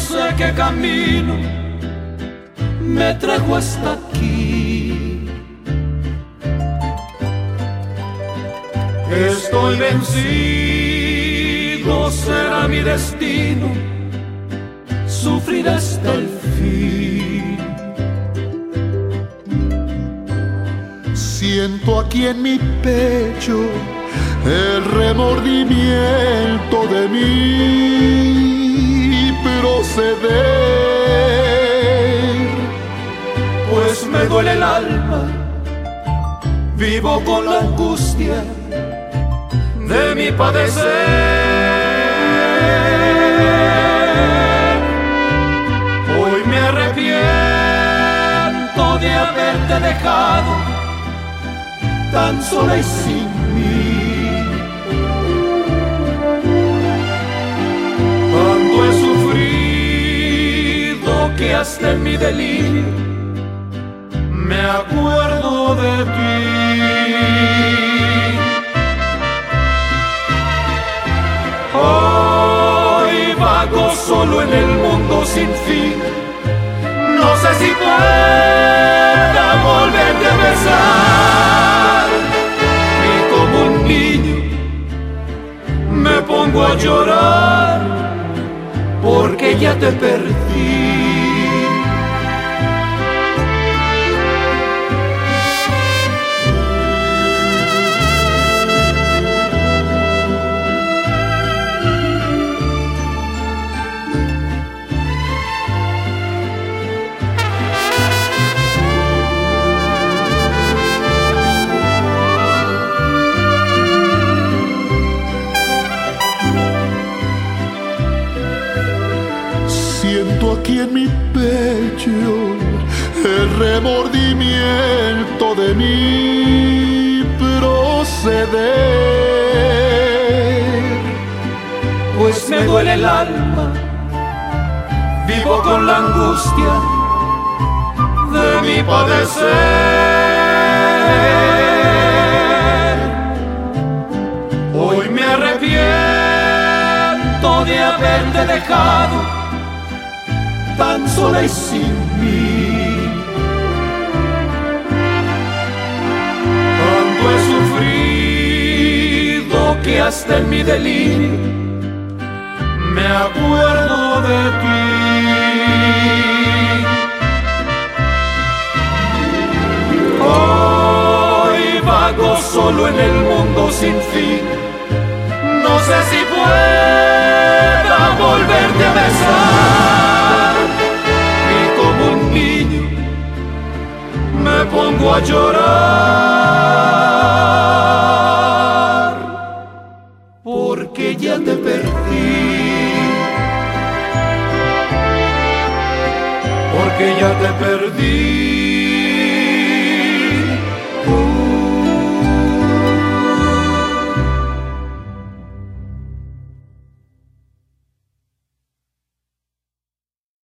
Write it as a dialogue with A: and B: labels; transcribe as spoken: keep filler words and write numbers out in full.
A: sé qué camino me trajo hasta aquí. Estoy vencido, será mi destino sufrir hasta el fin.
B: Siento aquí en mi pecho el remordimiento de mí proceder,
A: pues me duele el alma, vivo con la angustia de mi padecer. Hoy me arrepiento de haberte dejado tan sola y sin mí. Tanto he sufrido que hasta en mi delirio me acuerdo de ti. Hoy vago solo en el mundo sin fin, no sé si pueda volverte a besar. Y como un niño me pongo a llorar porque ya te perdí.
B: Siento aquí en mi pecho el remordimiento de mi proceder,
A: pues me duele el alma, vivo con la angustia de mi padecer. Hoy me arrepiento de haberte dejado tan sola y sin mí. Tanto he sufrido que hasta en mi delirio me acuerdo de ti. Hoy vago solo en el mundo sin fin, no sé si pueda volverte a besar. Me pongo a llorar porque ya te perdí, porque ya te perdí.